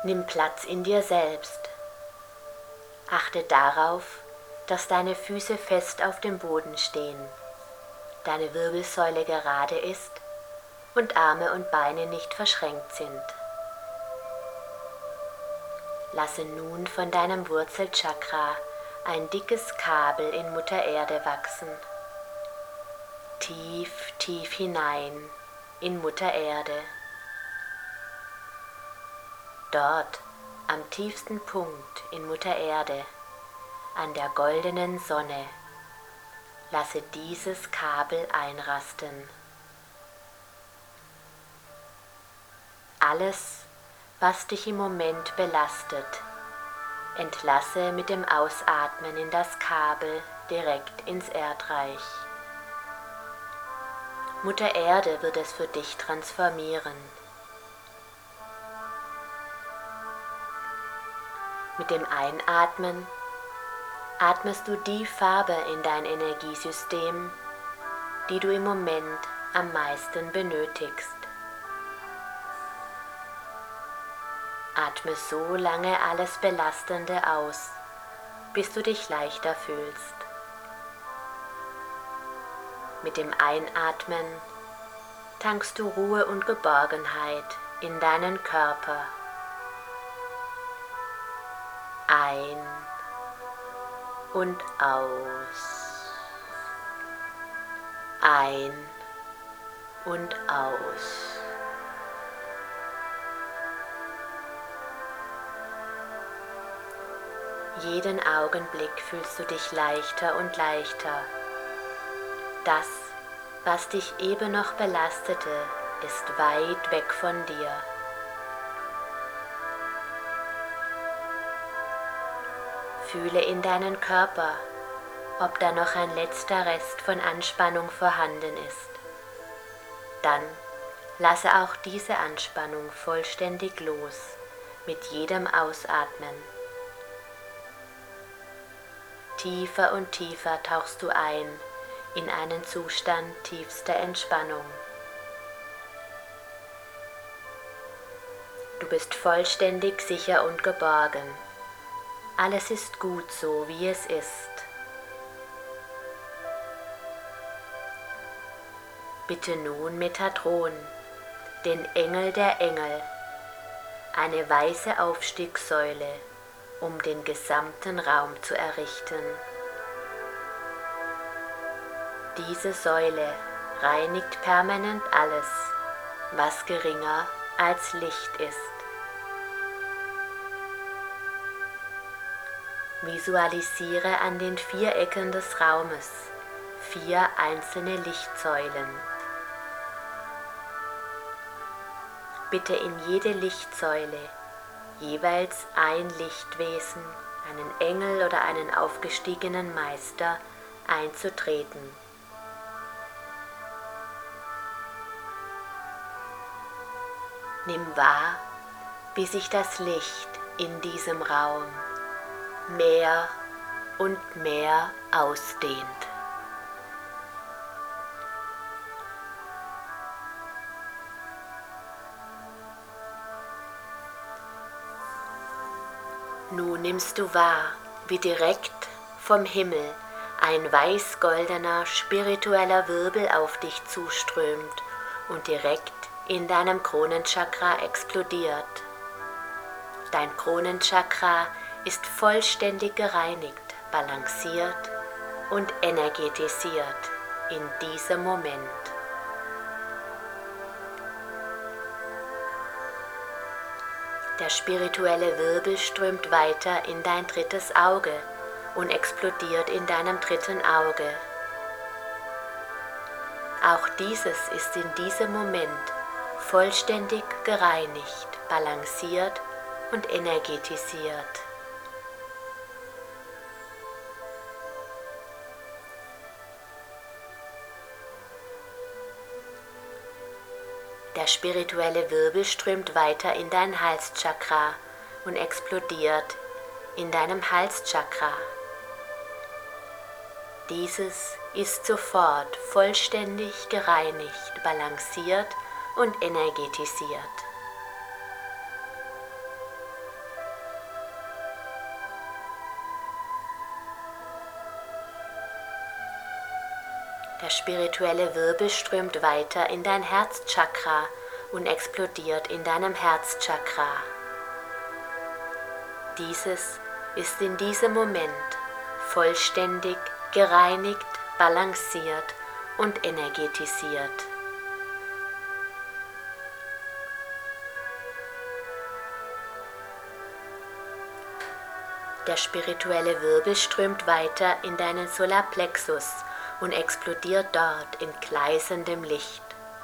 Nimm Platz in dir selbst. Achte darauf, dass deine Füße fest auf dem Boden stehen, deine Wirbelsäule gerade ist und Arme und Beine nicht verschränkt sind. Lasse nun von deinem Wurzelchakra ein dickes Kabel in Mutter Erde wachsen. Tief, tief hinein in Mutter Erde. Dort, am tiefsten Punkt in Mutter Erde, an der goldenen Sonne, lasse dieses Kabel einrasten. Alles, was dich im Moment belastet, entlasse mit dem Ausatmen in das Kabel direkt ins Erdreich. Mutter Erde wird es für dich transformieren. Mit dem Einatmen atmest du die Farbe in dein Energiesystem, die du im Moment am meisten benötigst. Atme so lange alles Belastende aus, bis du dich leichter fühlst. Mit dem Einatmen tankst du Ruhe und Geborgenheit in deinen Körper. Ein und aus. Ein und aus. Jeden Augenblick fühlst du dich leichter und leichter. Das, was dich eben noch belastete, ist weit weg von dir. Fühle in deinen Körper, ob da noch ein letzter Rest von Anspannung vorhanden ist. Dann lasse auch diese Anspannung vollständig los mit jedem Ausatmen. Tiefer und tiefer tauchst du ein in einen Zustand tiefster Entspannung. Du bist vollständig sicher und geborgen. Alles ist gut so, wie es ist. Bitte nun Metatron, den Engel der Engel, eine weiße Aufstiegssäule, um den gesamten Raum zu errichten. Diese Säule reinigt permanent alles, was geringer als Licht ist. Visualisiere an den 4 Ecken des Raumes 4 einzelne Lichtsäulen. Bitte in jede Lichtsäule jeweils ein Lichtwesen, einen Engel oder einen aufgestiegenen Meister einzutreten. Nimm wahr, wie sich das Licht in diesem Raum mehr und mehr ausdehnt. Nun nimmst du wahr, wie direkt vom Himmel ein weiß-goldener spiritueller Wirbel auf dich zuströmt und direkt in deinem Kronenchakra explodiert. Dein Kronenchakra ist vollständig gereinigt, balanciert und energetisiert in diesem Moment. Der spirituelle Wirbel strömt weiter in dein 3. Auge und explodiert in deinem 3. Auge. Auch dieses ist in diesem Moment vollständig gereinigt, balanciert und energetisiert. Der spirituelle Wirbel strömt weiter in dein Halschakra und explodiert in deinem Halschakra. Dieses ist sofort vollständig gereinigt, balanciert und energetisiert. spirituelle Wirbel strömt weiter in dein Herzchakra und explodiert in deinem Herzchakra. Dieses ist in diesem Moment vollständig gereinigt, balanciert und energetisiert. Der spirituelle Wirbel strömt weiter in deinen Solarplexus und explodiert dort in gleißendem Licht.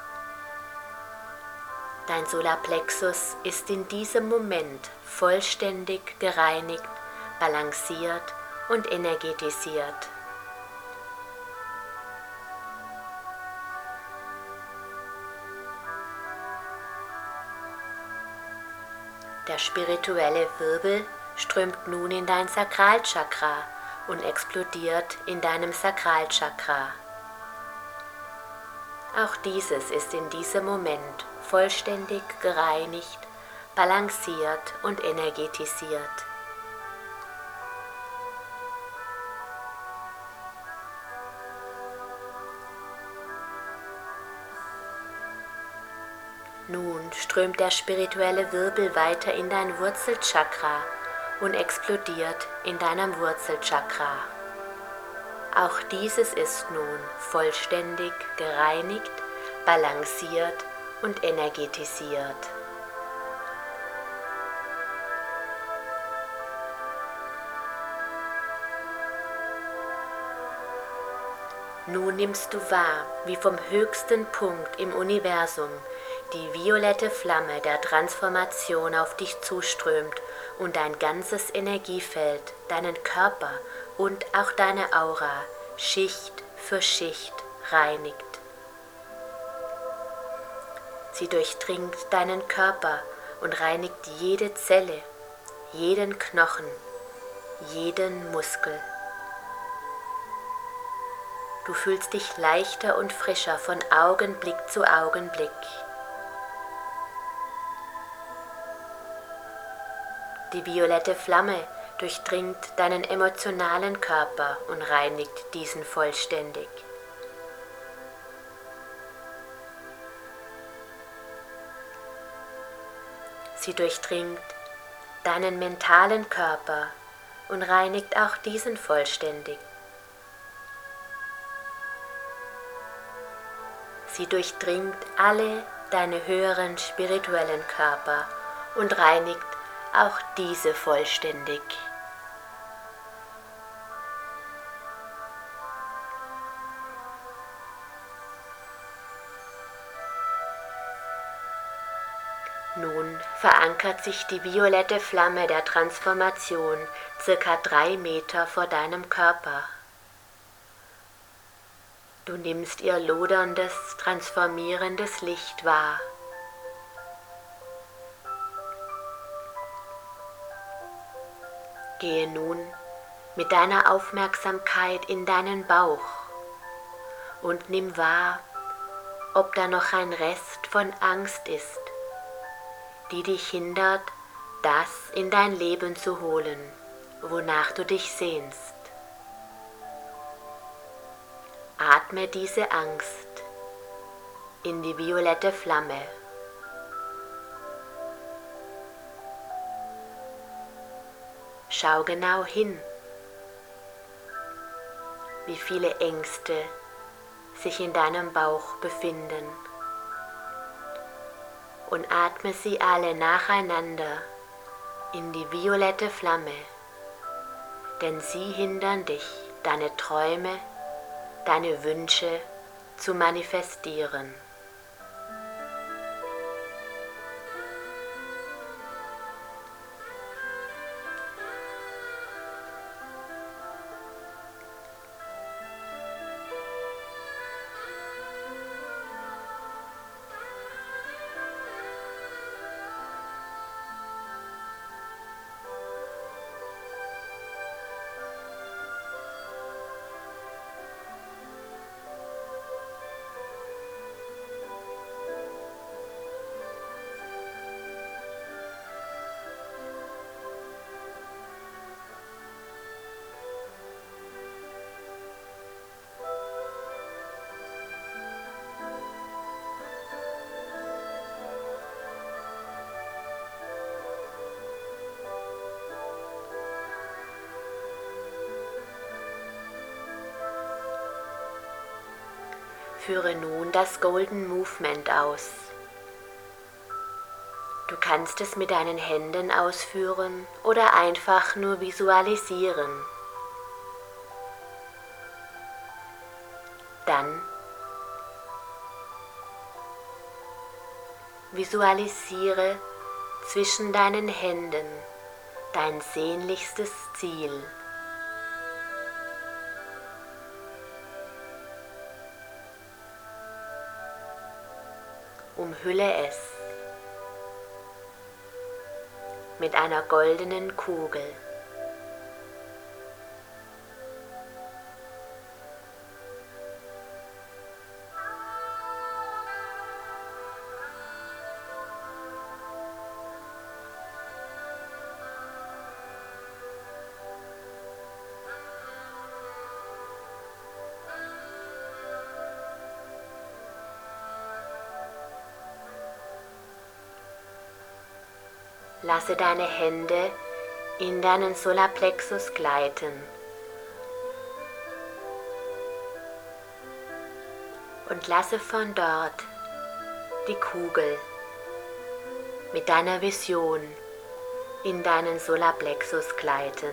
Dein Solarplexus ist in diesem Moment vollständig gereinigt, balanciert und energetisiert. Der spirituelle Wirbel strömt nun in dein Sakralchakra und explodiert in deinem Sakralchakra. Auch dieses ist in diesem Moment vollständig gereinigt, balanciert und energetisiert. Nun strömt der spirituelle Wirbel weiter in dein Wurzelchakra und explodiert in deinem Wurzelchakra. Auch dieses ist nun vollständig gereinigt, balanciert und energetisiert. Nun nimmst du wahr, wie vom höchsten Punkt im Universum die violette Flamme der Transformation auf dich zuströmt und dein ganzes Energiefeld, deinen Körper und auch deine Aura Schicht für Schicht reinigt. Sie durchdringt deinen Körper und reinigt jede Zelle, jeden Knochen, jeden Muskel. Du fühlst dich leichter und frischer von Augenblick zu Augenblick. Die violette Flamme durchdringt deinen emotionalen Körper und reinigt diesen vollständig. Sie durchdringt deinen mentalen Körper und reinigt auch diesen vollständig. Sie durchdringt alle deine höheren spirituellen Körper und reinigt auch diese vollständig. Nun verankert sich die violette Flamme der Transformation circa 3 Meter vor deinem Körper. Du nimmst ihr loderndes, transformierendes Licht wahr. Gehe nun mit deiner Aufmerksamkeit in deinen Bauch und nimm wahr, ob da noch ein Rest von Angst ist, die dich hindert, das in dein Leben zu holen, wonach du dich sehnst. Atme diese Angst in die violette Flamme. Schau genau hin, wie viele Ängste sich in deinem Bauch befinden und atme sie alle nacheinander in die violette Flamme, denn sie hindern dich, deine Träume, deine Wünsche zu manifestieren. Führe nun das Golden Movement aus. Du kannst es mit deinen Händen ausführen oder einfach nur visualisieren. Dann visualisiere zwischen deinen Händen dein sehnlichstes Ziel. Umhülle es mit einer goldenen Kugel. Lasse deine Hände in deinen Solarplexus gleiten und lasse von dort die Kugel mit deiner Vision in deinen Solarplexus gleiten.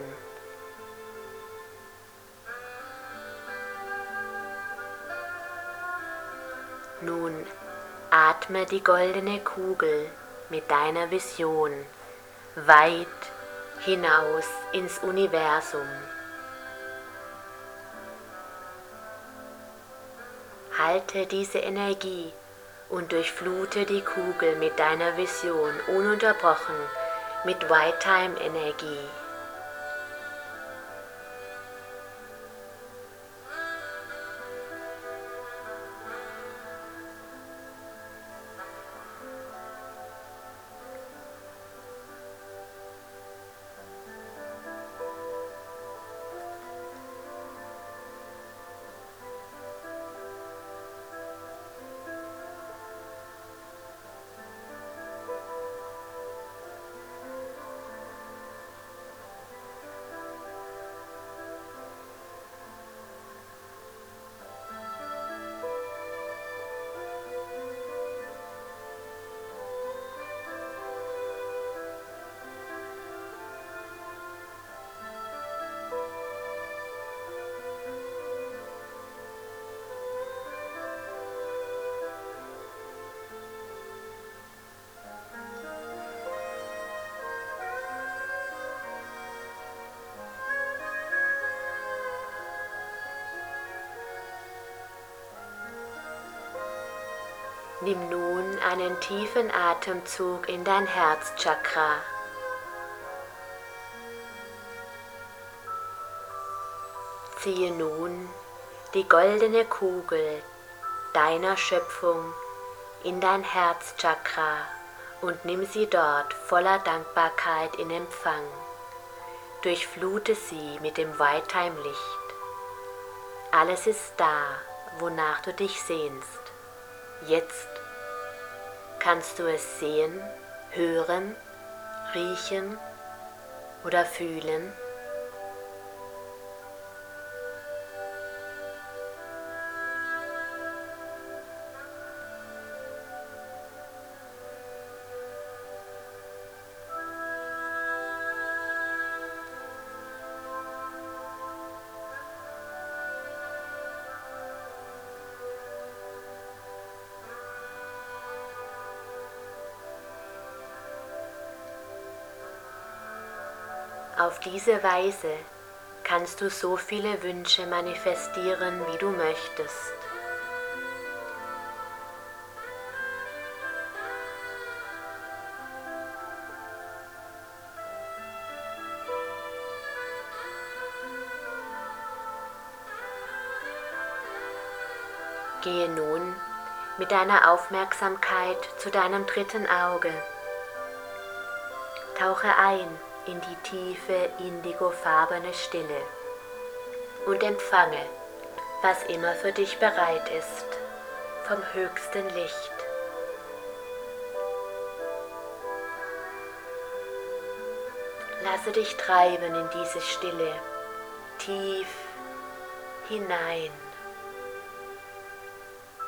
Nun atme die goldene Kugel mit deiner Vision weit hinaus ins Universum. Halte diese Energie und durchflute die Kugel mit deiner Vision ununterbrochen mit White Time Energie. Nimm nun einen tiefen Atemzug in dein Herzchakra. Ziehe nun die goldene Kugel deiner Schöpfung in dein Herzchakra und nimm sie dort voller Dankbarkeit in Empfang. Durchflute sie mit dem White-Time-Licht. Alles ist da, wonach du dich sehnst. Jetzt kannst du es sehen, hören, riechen oder fühlen. Auf diese Weise kannst du so viele Wünsche manifestieren, wie du möchtest. Gehe nun mit deiner Aufmerksamkeit zu deinem dritten Auge. Tauche ein in die tiefe indigofarbene Stille und empfange, was immer für dich bereit ist, vom höchsten Licht. Lasse dich treiben in diese Stille, tief hinein.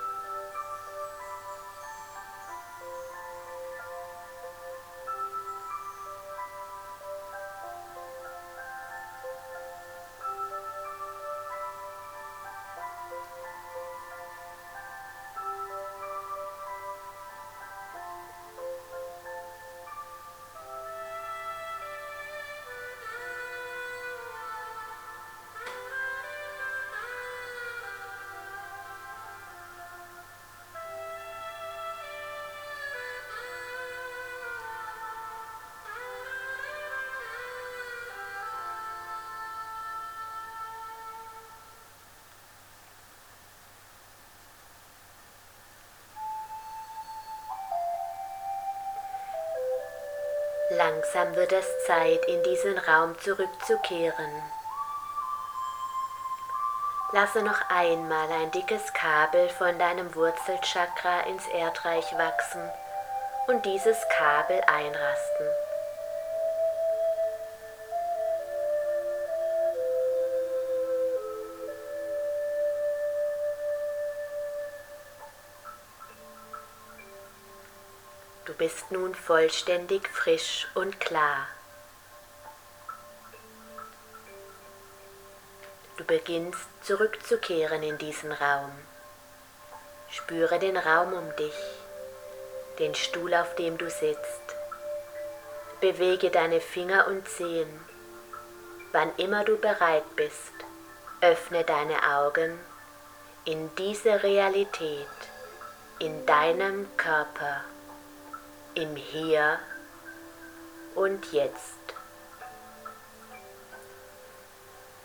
Langsam wird es Zeit, in diesen Raum zurückzukehren. Lasse noch einmal ein dickes Kabel von deinem Wurzelchakra ins Erdreich wachsen und dieses Kabel einrasten. Du bist nun vollständig frisch und klar. Du beginnst zurückzukehren in diesen Raum. Spüre den Raum um dich, den Stuhl, auf dem du sitzt. Bewege deine Finger und Zehen. Wann immer du bereit bist, öffne deine Augen in diese Realität, in deinem Körper, im Hier und Jetzt.